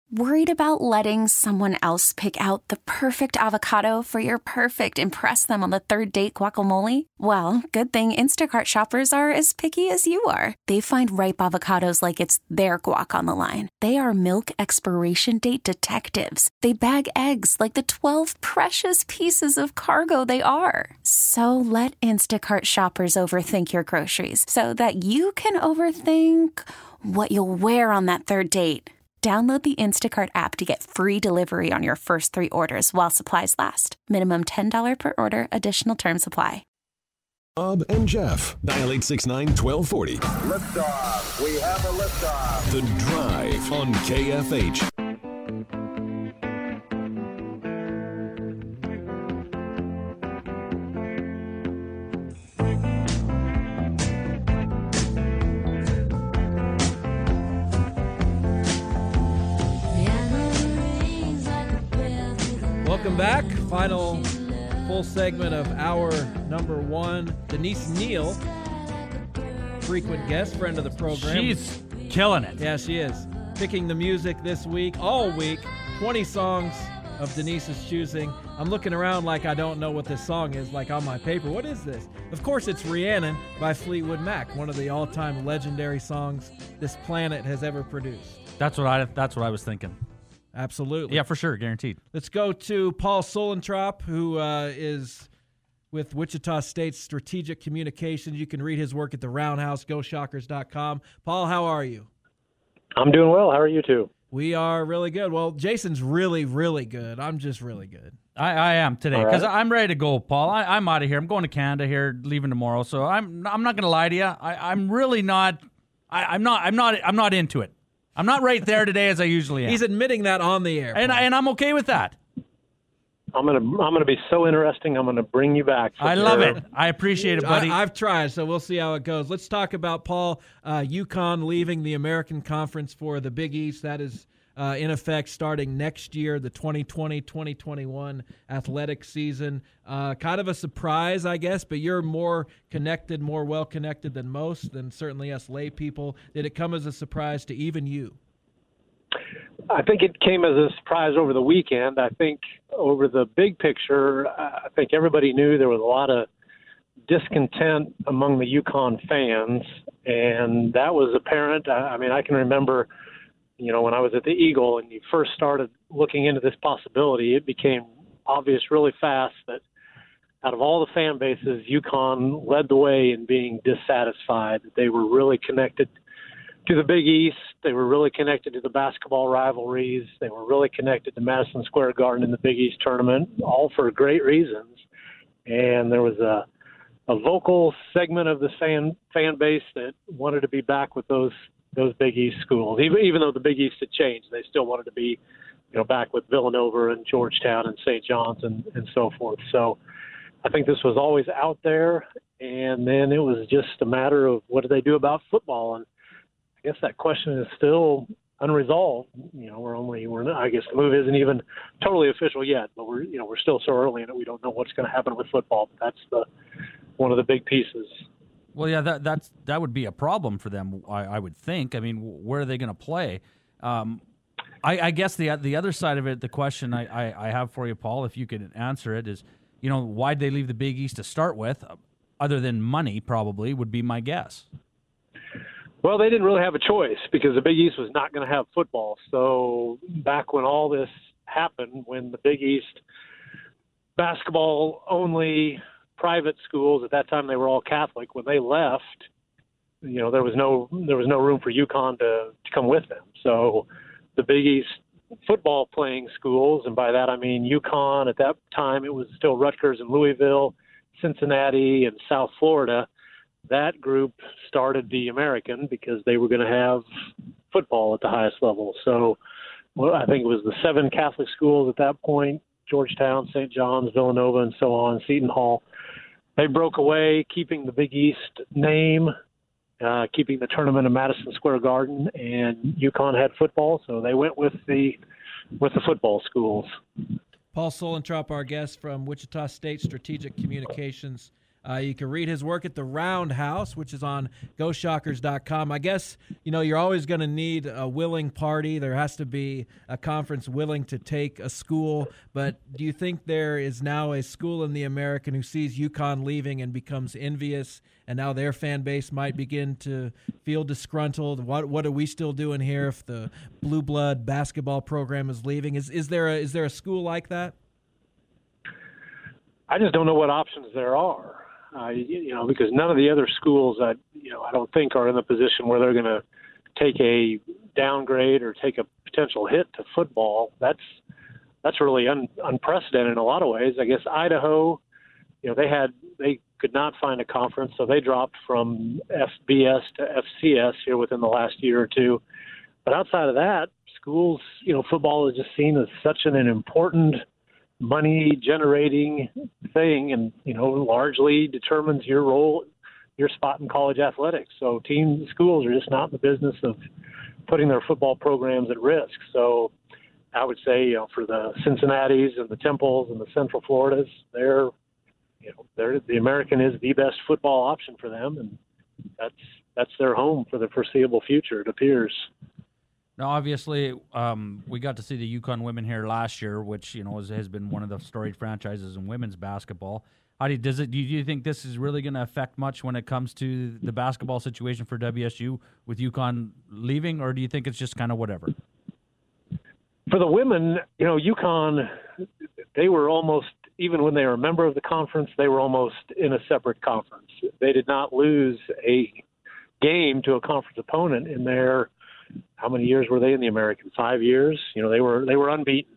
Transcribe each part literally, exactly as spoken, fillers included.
Worried about letting someone else pick out the perfect avocado for your perfect impress them on the third date guacamole? Well, good thing Instacart shoppers are as picky as you are. They find ripe avocados like it's their guac on the line. They are milk expiration date detectives. They bag eggs like the twelve precious pieces of cargo they are. So let Instacart shoppers overthink your groceries so that you can overthink what you'll wear on that third date. Download the Instacart app to get free delivery on your first three orders while supplies last. Minimum ten dollars per order. Additional terms apply. Bob and Jeff. Dial eight six nine, one two four zero. Liftoff. We have a liftoff. The Drive on K F H. Welcome back. Final full segment of hour number one. Denise Neal, frequent guest, friend of the program. She's killing it. Yeah, she is. Picking the music this week, all week. twenty songs of Denise's choosing. I'm looking around like I don't know what this song is, like on my paper. What is this? Of course, it's Rhiannon by Fleetwood Mac, one of the all-time legendary songs this planet has ever produced. That's what I. That's what I was thinking. Absolutely. Yeah, for sure. Guaranteed. Let's go to Paul Solentrop, who uh, is with Wichita State Strategic Communications. You can read his work at the Roundhouse, go shockers dot com. Paul, how are you? I'm doing well. How are you two? We are really good. Well, Jason's really, really good. I'm just really good. I, I am today because right. I'm ready to go, Paul. I, I'm out of here. I'm going to Canada here, leaving tomorrow. So I'm I'm not going to lie to you. I, I'm really not. I, I'm not. I'm not. I'm not into it. I'm not right there today as I usually am. He's admitting that on the air. And, I, and I'm okay with that. I'm gonna I'm gonna be so interesting. I'm gonna bring you back. I sure. love it. I appreciate it, buddy. I, I've tried, so we'll see how it goes. Let's talk about Paul. Uh, UConn leaving the American Conference for the Big East. That is uh, in effect starting next year, the twenty twenty twenty twenty-one athletic season. Uh, kind of a surprise, I guess, but you're more connected, more well-connected than most, than certainly us lay people. Did it come as a surprise to even you? I think it came as a surprise over the weekend. I think over the big picture, I think everybody knew there was a lot of discontent among the UConn fans, and that was apparent. I mean, I can remember, you know, when I was at the Eagle and you first started looking into this possibility, it became obvious really fast that out of all the fan bases, UConn led the way in being dissatisfied. They were really connected to the Big East. They were really connected to the basketball rivalries. They were really connected to Madison Square Garden in the Big East tournament, all for great reasons. And there was a, a vocal segment of the fan fan base that wanted to be back with those those Big East schools. Even even though the Big East had changed, they still wanted to be, you know, back with Villanova and Georgetown and Saint John's and, and so forth. So I think this was always out there. And then it was just a matter of what do they do about football? And I guess that question is still unresolved. You know, we're only we're not, I guess the move isn't even totally official yet, but we're you know we're still so early in it. We don't know what's going to happen with football. But that's the one of the big pieces. Well, yeah, that that's that would be a problem for them. I, I would think. I mean, where are they going to play? Um, I, I guess the the other side of it, the question I, I, I have for you, Paul, if you could answer it, is you know why'd they leave the Big East to start with, other than money? Probably would be my guess. Well, they didn't really have a choice because the Big East was not going to have football. So back when all this happened, when the Big East basketball-only private schools, at that time they were all Catholic, when they left, you know, there was no there was no room for UConn to, to come with them. So the Big East football-playing schools, and by that I mean UConn, at that time it was still Rutgers and Louisville, Cincinnati, and South Florida. That group started the American because they were going to have football at the highest level. So well, I think it was the seven Catholic schools at that point, Georgetown, Saint John's, Villanova, and so on, Seton Hall. They broke away, keeping the Big East name, uh, keeping the tournament in Madison Square Garden, and UConn had football, so they went with the with the football schools. Paul Solentrop, our guest from Wichita State Strategic Communications. Uh, you can read his work at the Roundhouse, which is on go shockers dot com. I guess, you know, you're always going to need a willing party. There has to be a conference willing to take a school. But do you think there is now a school in the American who sees UConn leaving and becomes envious, and now their fan base might begin to feel disgruntled? What what are we still doing here if the blue blood basketball program is leaving? Is is there a, is there a school like that? I just don't know what options there are. Uh, you, you know, because none of the other schools, I, you know, I don't think are in the position where they're going to take a downgrade or take a potential hit to football. That's that's really un, unprecedented in a lot of ways. I guess Idaho, you know, they had they could not find a conference, so they dropped from F B S to F C S here within the last year or two. But outside of that, schools, you know, football is just seen as such an, an important money generating thing, and you know largely determines your role, your spot in college athletics. So teams, schools are just not in the business of putting their football programs at risk. So I would say, you know, for the Cincinnatis and the Temples and the Central Floridas, they're, you know, they're the American is the best football option for them, and that's that's their home for the foreseeable future, it appears. Now, obviously, um, we got to see the UConn women here last year, which you know has, has been one of the storied franchises in women's basketball. How do you, does it? Do you think this is really going to affect much when it comes to the basketball situation for W S U with UConn leaving, or do you think it's just kind of whatever? For the women, you know, UConn, they were almost, even when they were a member of the conference, they were almost in a separate conference. They did not lose a game to a conference opponent in their, how many years were they in the American? Five years. You know, they were they were unbeaten,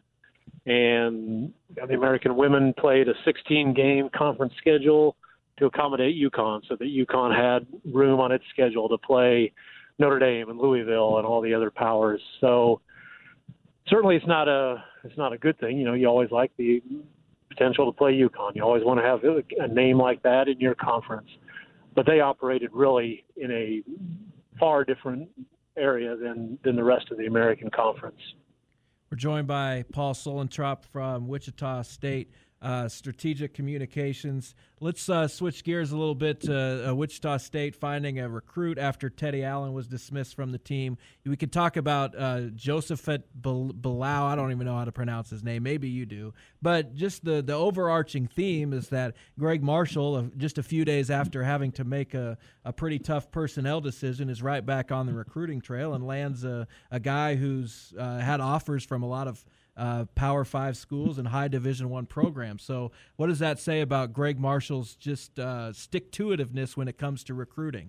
and the American women played a sixteen-game conference schedule to accommodate UConn, so that UConn had room on its schedule to play Notre Dame and Louisville and all the other powers. So certainly, it's not a it's not a good thing. You know, you always like the potential to play UConn. You always want to have a name like that in your conference, but they operated really in a far different area than than the rest of the American Conference. We're joined by Paul Solentrop from Wichita State uh, Strategic Communications. Let's uh, switch gears a little bit to uh, Wichita State finding a recruit after Teddy Allen was dismissed from the team. We could talk about uh, Josephat Bilal. I don't even know how to pronounce his name. Maybe you do. But just the, the overarching theme is that Greg Marshall, uh, just a few days after having to make a, a pretty tough personnel decision, is right back on the recruiting trail and lands a, a guy who's uh, had offers from a lot of Uh, Power Five schools and high Division One programs. So, what does that say about Greg Marshall's just uh, stick-to-itiveness when it comes to recruiting?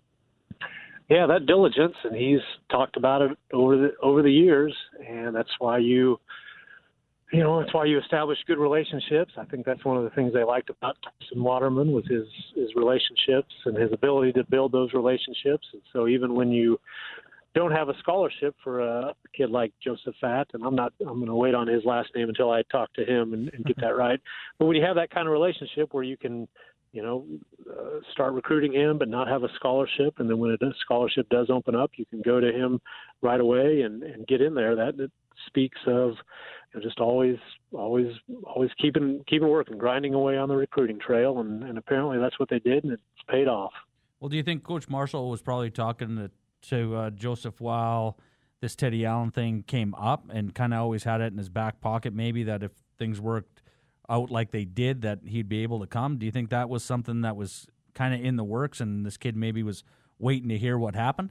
Yeah, that diligence, and he's talked about it over the over the years, and that's why you, you know, that's why you establish good relationships. I think that's one of the things they liked about Tyson Waterman was his his relationships and his ability to build those relationships. And so, even when you don't have a scholarship for a kid like Josephat, and I'm not, I'm going to wait on his last name until I talk to him and, and get that right. But when you have that kind of relationship where you can, you know, uh, start recruiting him, but not have a scholarship, and then when a scholarship does open up, you can go to him right away and, and get in there. That, that speaks of, you know, just always, always, always keeping, keeping working, grinding away on the recruiting trail, and, and apparently that's what they did, and it's paid off. Well, do you think Coach Marshall was probably talking to to uh, Joseph while this Teddy Allen thing came up, and kind of always had it in his back pocket, maybe that if things worked out like they did, that he'd be able to come? Do you think that was something that was kind of in the works, and this kid maybe was waiting to hear what happened?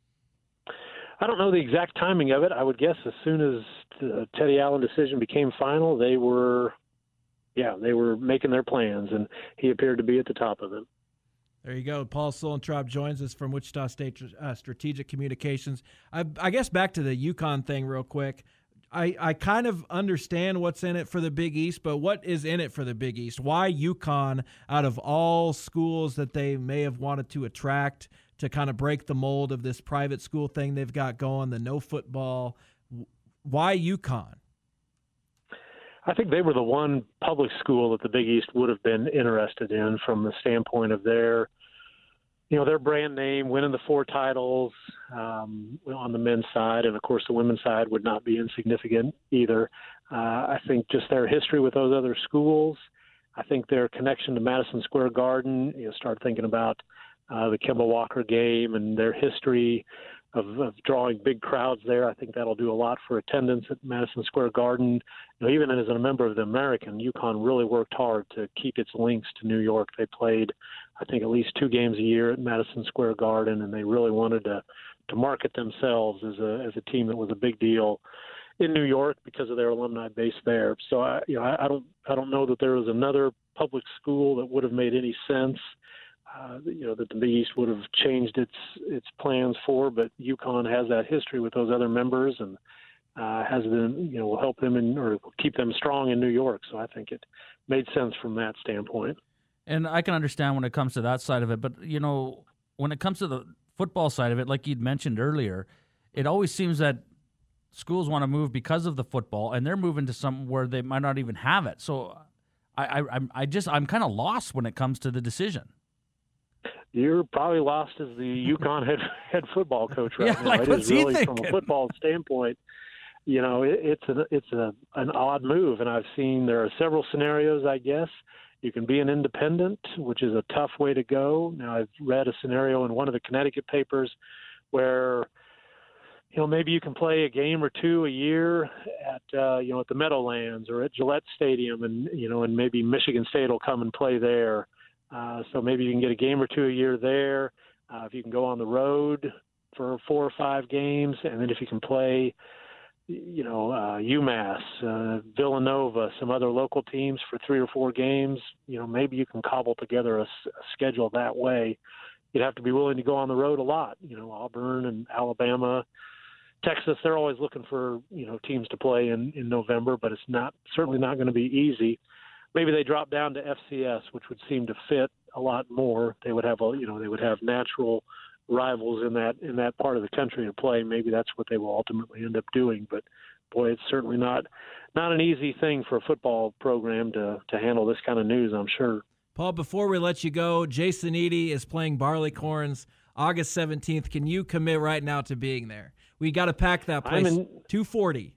I don't know the exact timing of it. I would guess as soon as the Teddy Allen decision became final, they were, yeah, they were making their plans, and he appeared to be at the top of them. There you go. Paul Solentrop joins us from Wichita State uh, Strategic Communications. I, I guess back to the UConn thing real quick. I, I kind of understand what's in it for the Big East, but what is in it for the Big East? Why UConn out of all schools that they may have wanted to attract to kind of break the mold of this private school thing they've got going, the no football? Why UConn? I think they were the one public school that the Big East would have been interested in from the standpoint of their, you know, their brand name, winning the four titles um, on the men's side, and of course the women's side would not be insignificant either. Uh, I think just their history with those other schools, I think their connection to Madison Square Garden, you know, start thinking about uh, the Kemba Walker game and their history of, of drawing big crowds there. I think that'll do a lot for attendance at Madison Square Garden. You know, even as a member of the American, UConn really worked hard to keep its links to New York. They played, I think, at least two games a year at Madison Square Garden, and they really wanted to to market themselves as a as a team that was a big deal in New York because of their alumni base there. So I, you know, I, I don't I don't know that there was another public school that would have made any sense. Uh, you know, that the Big East would have changed its its plans for, but UConn has that history with those other members and uh, has been, you know, will help them in or keep them strong in New York. So I think it made sense from that standpoint. And I can understand when it comes to that side of it, but you know, when it comes to the football side of it, like you'd mentioned earlier, it always seems that schools want to move because of the football, and they're moving to some where they might not even have it. So I, I, I'm, I just, I'm kind of lost when it comes to the decision. You're probably lost as the UConn head head football coach right yeah, now. Like, it what's is he really thinking? From a football standpoint, you know, it, it's a it's a an odd move, and I've seen there are several scenarios. I guess you can be an independent, which is a tough way to go. Now, I've read a scenario in one of the Connecticut papers where, you know, maybe you can play a game or two a year at, uh, you know, at the Meadowlands or at Gillette Stadium, and you know, and maybe Michigan State will come and play there. Uh, so maybe you can get a game or two a year there. Uh, if you can go on the road for four or five games, and then if you can play, you know, uh, UMass, uh, Villanova, some other local teams for three or four games, you know, maybe you can cobble together a, a schedule that way. You'd have to be willing to go on the road a lot. You know, Auburn and Alabama, Texas, they're always looking for, you know, teams to play in, in November, but it's not certainly not going to be easy. Maybe they drop down to F C S, which would seem to fit a lot more. They would have, a, you know, they would have natural rivals in that in that part of the country to play. Maybe that's what they will ultimately end up doing. But boy, it's certainly not not an easy thing for a football program to to handle this kind of news, I'm sure. Paul, before we let you go, Jason Eady is playing Barleycorns August seventeenth. Can you commit right now to being there? We got to pack that place. In, two forty.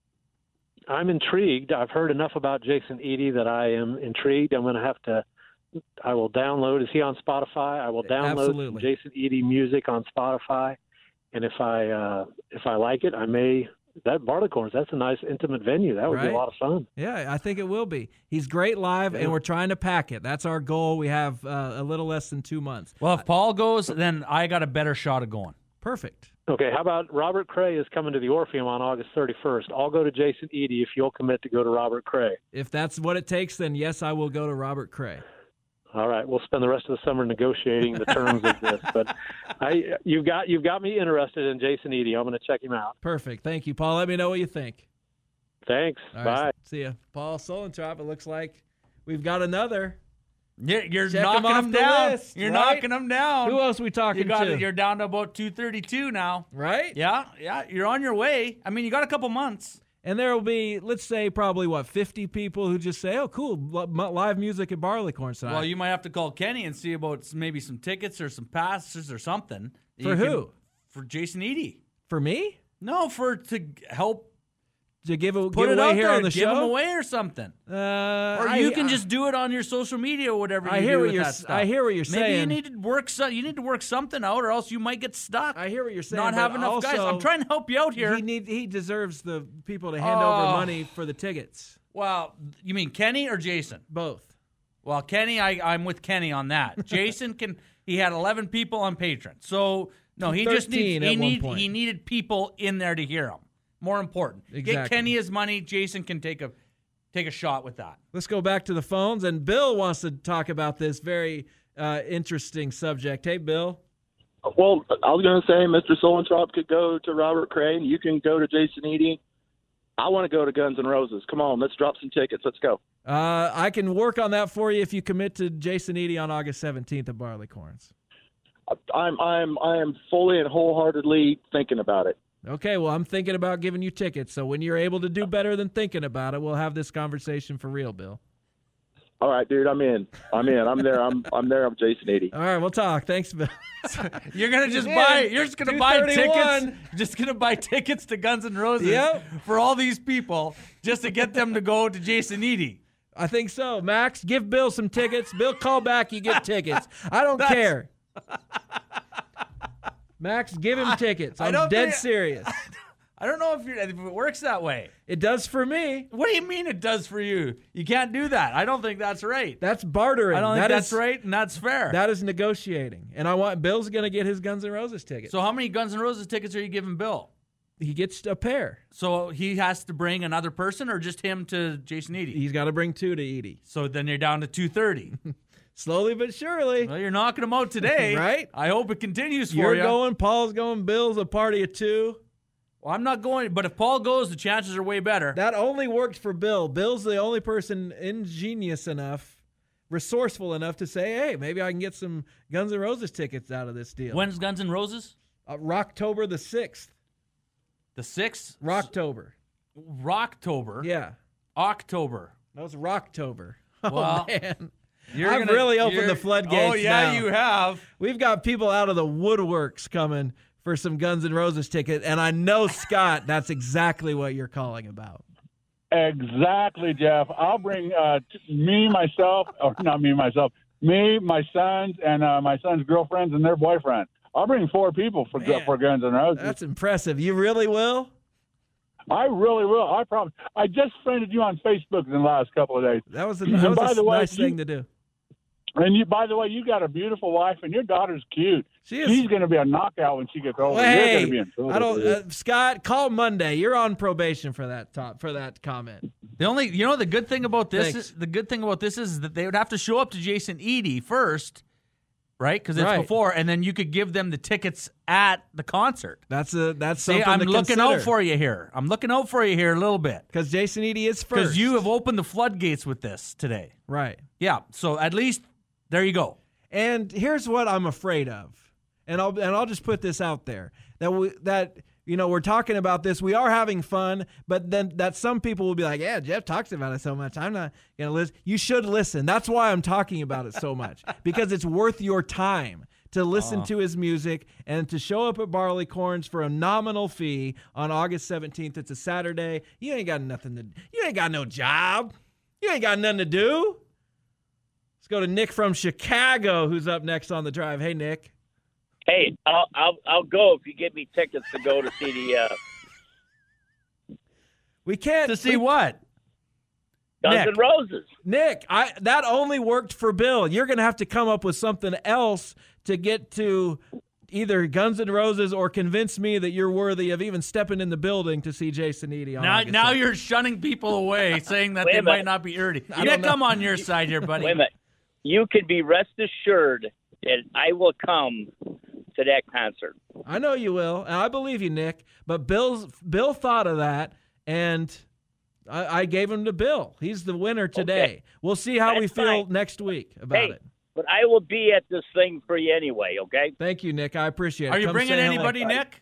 I'm intrigued. I've heard enough about Jason Eady that I am intrigued. I'm going to have to – I will download – is he on Spotify? I will download Absolutely. Jason Eady music on Spotify, and if I uh, if I like it, I may – that Barleycorns, that's a nice intimate venue. That would right? be a lot of fun. Yeah, I think it will be. He's great live, yeah. and we're trying to pack it. That's our goal. We have uh, a little less than two months. Well, if Paul goes, then I got a better shot of going. Perfect. Okay, how about Robert Cray is coming to the Orpheum on August thirty-first. I'll go to Jason Eady if you'll commit to go to Robert Cray. If that's what it takes, then yes, I will go to Robert Cray. All right, we'll spend the rest of the summer negotiating the terms of this. But I, you've got you've got me interested in Jason Eady. I'm going to check him out. Perfect. Thank you, Paul. Let me know what you think. Thanks. All Bye. Right, see ya. Paul Solentrop, it looks like we've got another. You're, you're Check knocking them, them down. List, you're right? knocking them down. Who else are we talking you got to? It, you're down to about two thirty-two now. Right? Yeah, yeah. You're on your way. I mean, you got a couple months. And there will be, let's say, probably, what, fifty people who just say, oh, cool, live music at Barleycorns tonight. Well, you might have to call Kenny and see about maybe some tickets or some passes or something. For who? Can, for Jason Eady. For me? No, for to help. To give, a, Put give it away out here there, on the give show? Give them away or something. Uh, or I, you can I, just do it on your social media or whatever you I hear do what with you're, that stuff. I hear what you're Maybe saying. Maybe you need to work so, you need to work something out or else you might get stuck. I hear what you're saying. Not have enough also, guys. I'm trying to help you out here. He need, he deserves the people to hand oh. over money for the tickets. Well, you mean Kenny or Jason? Both. Well, Kenny, I, I'm with Kenny on that. Jason can. He had eleven people on Patreon, so no, he just needs. He need, He needed people in there to hear him. More important, exactly. Get Kenny his money. Jason can take a take a shot with that. Let's go back to the phones, and Bill wants to talk about this very uh, interesting subject. Hey, Bill. Well, I was going to say Mister Solentrop could go to Robert Cray, and you can go to Jason Eady. I want to go to Guns N' Roses. Come on, let's drop some tickets. Let's go. Uh, I can work on that for you if you commit to Jason Eady on August seventeenth at Barleycorns. I'm I'm I am fully and wholeheartedly thinking about it. Okay, well, I'm thinking about giving you tickets. So when you're able to do better than thinking about it, we'll have this conversation for real, Bill. All right, dude, I'm in. I'm in. I'm there. I'm I'm there. I'm Jason Eady. All right, we'll talk. Thanks, Bill. You're gonna just buy. You're just gonna buy tickets. Just gonna buy tickets to Guns N' Roses yep. for all these people just to get them to go to Jason Eady. I think so. Max, give Bill some tickets. Bill, call back. You get tickets. I don't That's- care. Max, give him tickets. I I'm don't dead think- serious. I don't know if, you're, if it works that way. It does for me. What do you mean it does for you? You can't do that. I don't think that's right. That's bartering. I don't think That that's is- right, and that's fair. That is negotiating. And I want Bill's going to get his Guns N' Roses ticket. so how many Guns N' Roses tickets are you giving Bill? He gets a pair. So he has to bring another person or just him to Jason Eady? He's got to bring two to Edie. So then you're down to two thirty. Slowly but surely. Well, you're knocking them out today. Right? I hope it continues for You're you. going, Paul's going, Bill's a party of two. Well, I'm not going, but if Paul goes, the chances are way better. That only worked for Bill. Bill's the only person ingenious enough, resourceful enough to say, hey, maybe I can get some Guns N' Roses tickets out of this deal. When's Guns N' Roses? Uh, Rocktober the sixth. The sixth? Rocktober. Rocktober? Yeah. October. That was Rocktober. Oh, Well, man. You're I've gonna- really opened you're- the floodgates Oh, yeah, now. you have. We've got people out of the woodworks coming for some Guns N' Roses ticket, and I know, Scott, that's exactly what you're calling about. Exactly, Jeff. I'll bring uh, t- me, myself, or not me, myself, me, my sons, and uh, my son's girlfriends and their boyfriend. I'll bring four people for Man, for Guns N' Roses. That's impressive. You really will? I really will. I promise. I just friended you on Facebook in the last couple of days. That was a, And that was by a the way, nice you- thing to do. And you, by the way, you got a beautiful wife, and your daughter's cute. She is. She's going to be a knockout when she gets older. Well, You're hey, going to be in trouble. I don't. dude. Uh, Scott, call Monday. You're on probation for that top for that comment. The only, you know, the good thing about this, Thanks. is, the good thing about this is that they would have to show up to Jason Eady first, right? Because it's Right. before, and then you could give them the tickets at the concert. That's a that's See, something I'm to looking consider. out for you here. I'm looking out for you here a little bit because Jason Eady is first. because you have opened the floodgates with this today. Right. Yeah. So at least there you go. And here's what I'm afraid of, and I'll and I'll just put this out there that we that you know we're talking about this, we are having fun, but then that some people will be like, yeah, Jeff talks about it so much, I'm not gonna listen. You should listen. That's why I'm talking about it so much because it's worth your time to listen Oh. to his music and to show up at Barleycorns for a nominal fee on August seventeenth. It's a Saturday. You ain't got nothing to. You ain't got no job. You ain't got nothing to do. Let's go to Nick from Chicago, who's up next on the drive. Hey, Nick. Hey, I'll I'll, I'll go if you give me tickets to go to see the uh, We can't To see we- what? Guns Nick. N' Roses. Nick, I that only worked for Bill. You're going to have to come up with something else to get to either Guns N' Roses or convince me that you're worthy of even stepping in the building to see Jason Eady on Now, August now seventh. you're shunning people away, saying that Wait they a minute. might not be early. I Yeah, don't know. come on your side here, buddy. Wait a minute. You can be rest assured that I will come to that concert. I know you will, and I believe you, Nick. But Bill's Bill thought of that, and I, I gave him to Bill. He's the winner today. Okay. We'll see how we That's feel fine. next week about Hey, it. but I will be at this thing for you anyway, okay? Thank you, Nick. I appreciate it. Are you Come bringing say hello. anybody, Nick?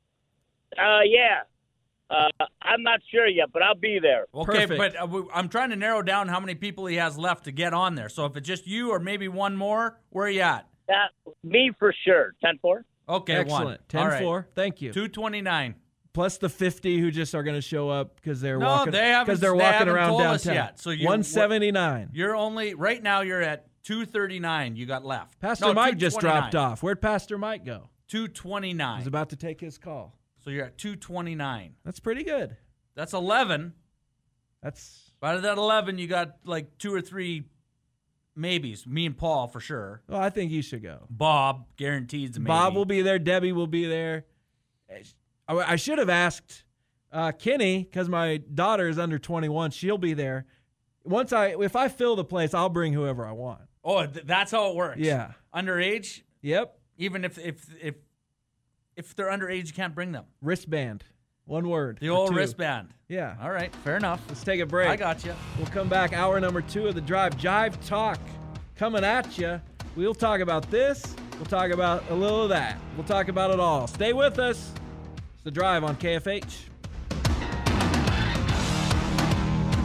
Uh, yeah. Uh, I'm not sure yet, but I'll be there. Okay, Perfect. but uh, we- I'm trying to narrow down how many people he has left to get on there. So if it's just you or maybe one more, where are you at? Uh, me for sure. ten four. Okay, Excellent. one. ten All right. four. Thank you. two twenty-nine. Plus the fifty who just are going to show up because they're No, walking they haven't- because they're they walking haven't around told us downtown. yet. So you- one seventy-nine. You're only right now. You're at two thirty-nine. You got left. Pastor No, Mike just dropped 229. off. Where'd Pastor Mike go? two twenty-nine. He's about to take his call. So you're at two twenty-nine. That's pretty good. That's eleven. That's Out of that eleven, you got like two or three maybes. Me and Paul for sure. well, I think you should go. Bob guaranteed a maybe. Bob will be there. Debbie will be there. I, I should have asked uh, Kenny because my daughter is under twenty-one. She'll be there. Once I, if I fill the place, I'll bring whoever I want. Oh, th- that's how it works. Yeah. Underage, Yep. even if if if if they're underage, you can't bring them. Wristband. One word. The or old two. wristband. Yeah. All right, fair enough. Let's take a break. I got you. We'll come back. Hour number two of the drive. Jive Talk coming at you. We'll talk about this. We'll talk about a little of that. We'll talk about it all. Stay with us. It's the drive on K F H.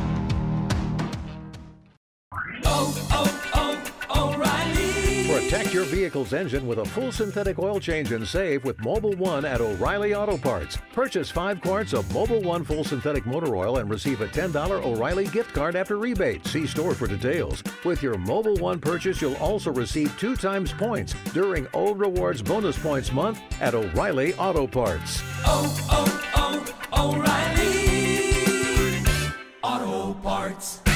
Protect Protect your vehicle's engine with a full synthetic oil change and save with Mobil One at O'Reilly Auto Parts. Purchase five quarts of Mobil One full synthetic motor oil and receive a ten dollars O'Reilly gift card after rebate. See store for details. With your Mobil One purchase, you'll also receive two times points during O Rewards Bonus Points Month at O'Reilly Auto Parts. Oh, oh, oh, O'Reilly Auto Parts.